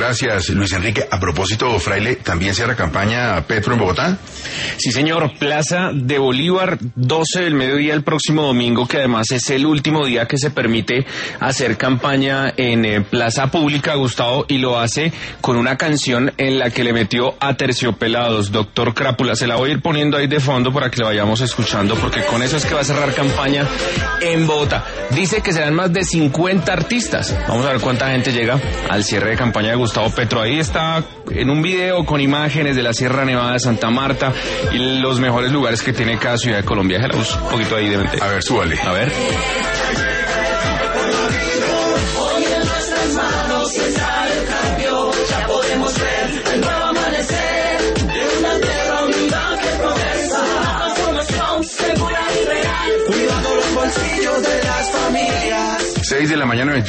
gracias, Luis Enrique. A propósito, Fraile, ¿también cierra campaña Petro en Bogotá? Sí, señor. Plaza de Bolívar, 12 del mediodía el próximo domingo, que además es el último día que se permite hacer campaña en plaza pública, Gustavo, y lo hace con una canción en la que le metió Aterciopelados, Doctor Crápula. Se la voy a ir poniendo ahí de fondo para que la vayamos escuchando, porque con eso es que va a cerrar campaña en Bogotá. Dice que serán más de 50 artistas. Vamos a ver cuánta gente llega al cierre de campaña de Gustavo Petro. Ahí está en un video con imágenes de la Sierra Nevada de Santa Marta y los mejores lugares que tiene cada ciudad de Colombia. Un poquito ahí de mente. A ver, súbale. A ver. Hoy en nuestras manos está el cambio, ya podemos ver el nuevo amanecer de una tierra unida que progresa, una transformación segura y real, cuidando los bolsillos de las familias. 6 de la mañana.